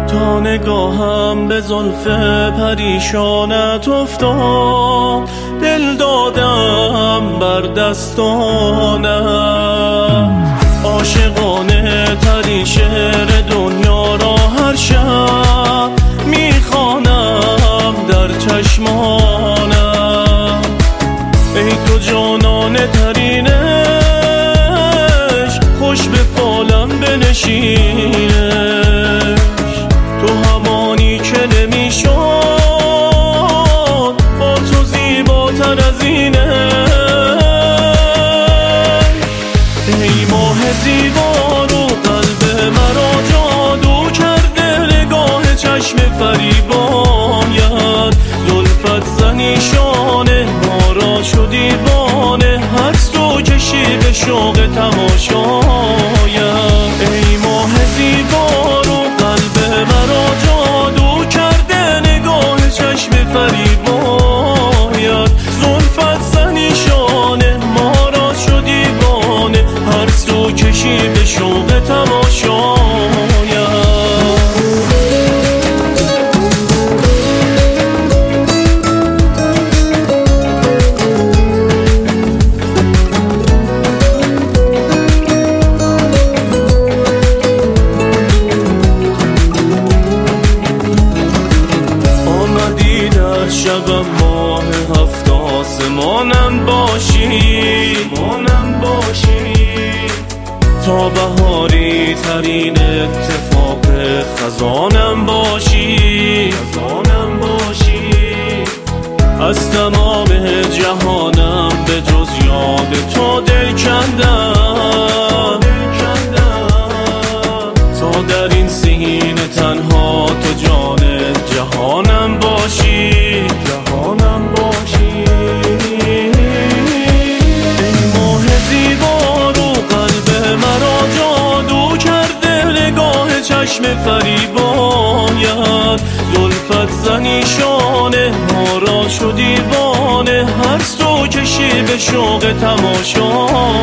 تا نگاهم به زلف پریشانت افتاد، دل دادم بر دستانت. عاشقانه ترین شعر دنیا را هر شب میخوانم در چشمانت. ای تو جانانه ترین عشق، خوش به فالم بنشینش. تو همانی که نمیشد با تو زیباتر از اینه. ای ماه زیبا رو قلب مرا جادو کرده، نگاه چشم فریبانت. زلفت زنیشانه ما را شد دیوانه، هر سو کشی به شوق تماشایم. ای ماه زیبا رو قلب مرا جادو کرده، نگاه چشم فریبانت. زلفت زنیشانه ما را شد دیوانه، هر سو کشی به شوق تماشایم. شبم ماه هفت آسمانم باشی، تا بهاری ترین اتفاق خزانم باشی. از تمام جهانم به جز یاد تو دل کندم، تا در این سینه تنها تو جان جهانم باشی. ای ماه زیبا رو قلب مرا جادو کرده، نگاه چشم فریبانت. زلفت زنیشانه ما را شد دیوانه، هر سو کشی به شوق تماشایم.